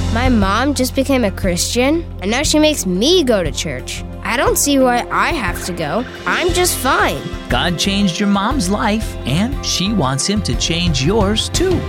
My mom just became a Christian, and now she makes me go to church. I don't see why I have to go. I'm just fine. God changed your mom's life, and she wants him to change yours too.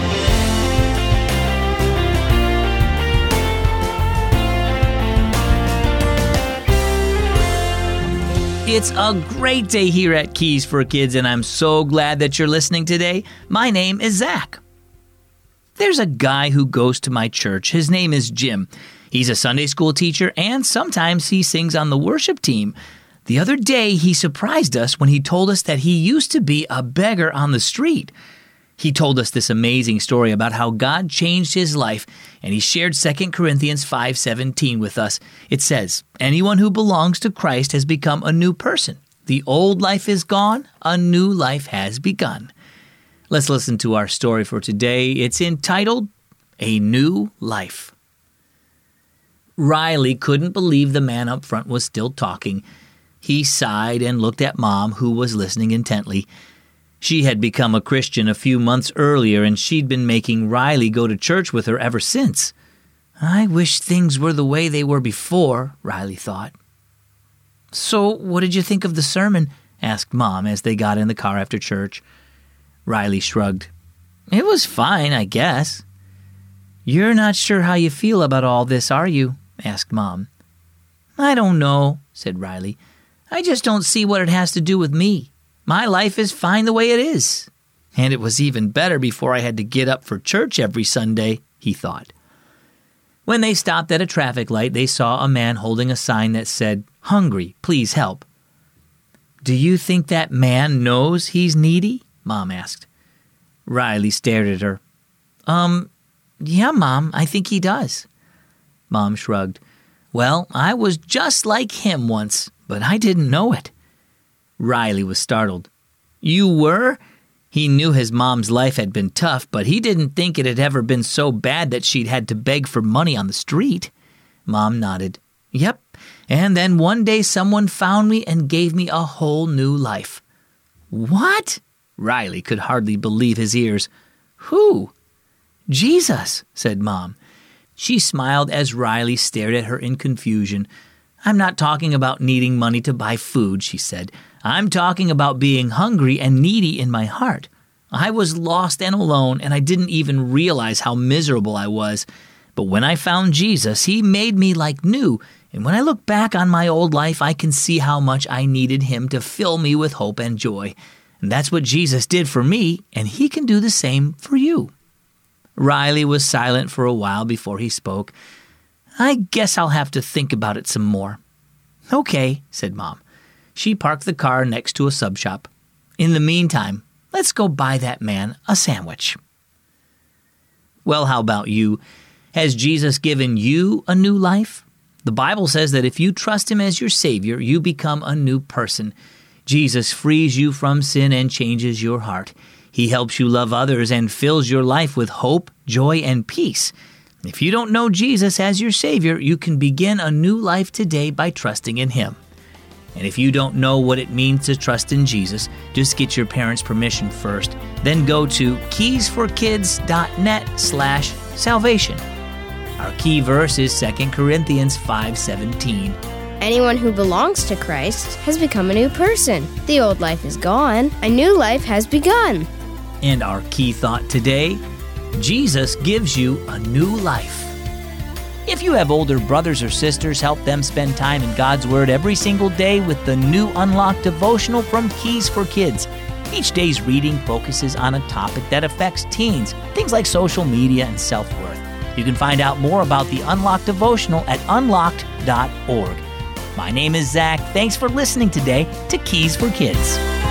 It's a great day here at Keys for Kids, and I'm so glad that you're listening today. My name is Zach. There's a guy who goes to my church. His name is Jim. He's a Sunday school teacher, and sometimes he sings on the worship team. The other day, he surprised us when he told us that he used to be a beggar on the street. He told us this amazing story about how God changed his life, and he shared 2 Corinthians 5:17 with us. It says, "Anyone who belongs to Christ has become a new person. The old life is gone, a new life has begun." Let's listen to our story for today. It's entitled, A New Life. Riley couldn't believe the man up front was still talking. He sighed and looked at Mom, who was listening intently. She had become a Christian a few months earlier, and she'd been making Riley go to church with her ever since. "I wish things were the way they were before," Riley thought. "So, what did you think of the sermon?" asked Mom as they got in the car after church. Riley shrugged. "It was fine, I guess." "You're not sure how you feel about all this, are you?" asked Mom. "I don't know," said Riley. "I just don't see what it has to do with me. My life is fine the way it is. And it was even better before I had to get up for church every Sunday," he thought. When they stopped at a traffic light, they saw a man holding a sign that said, "Hungry, please help." "Do you think that man knows he's needy?" Mom asked. Riley stared at her. Yeah, Mom, I think he does." Mom shrugged. "Well, I was just like him once, but I didn't know it." Riley was startled. "You were?" He knew his mom's life had been tough, but he didn't think it had ever been so bad that she'd had to beg for money on the street. Mom nodded. "Yep, and then one day someone found me and gave me a whole new life." "What?" Riley could hardly believe his ears. "Who?" "Jesus," said Mom. She smiled as Riley stared at her in confusion. "I'm not talking about needing money to buy food," she said. "I'm talking about being hungry and needy in my heart. I was lost and alone, and I didn't even realize how miserable I was. But when I found Jesus, he made me like new, and when I look back on my old life, I can see how much I needed him to fill me with hope and joy. And that's what Jesus did for me, and he can do the same for you." Riley was silent for a while before he spoke. "I guess I'll have to think about it some more." "Okay," said Mom. She parked the car next to a sub shop. "In the meantime, let's go buy that man a sandwich." Well, how about you? Has Jesus given you a new life? The Bible says that if you trust him as your Savior, you become a new person. Jesus frees you from sin and changes your heart. He helps you love others and fills your life with hope, joy, and peace. If you don't know Jesus as your Savior, you can begin a new life today by trusting in him. And if you don't know what it means to trust in Jesus, just get your parents' permission first. Then go to keysforkids.net/salvation. Our key verse is 2 Corinthians 5:17. Anyone who belongs to Christ has become a new person. The old life is gone. A new life has begun. And our key thought today, Jesus gives you a new life. If you have older brothers or sisters, help them spend time in God's Word every single day with the new Unlocked devotional from Keys for Kids. Each day's reading focuses on a topic that affects teens, things like social media and self-worth. You can find out more about the Unlocked devotional at unlocked.org. My name is Zach. Thanks for listening today to Keys for Kids.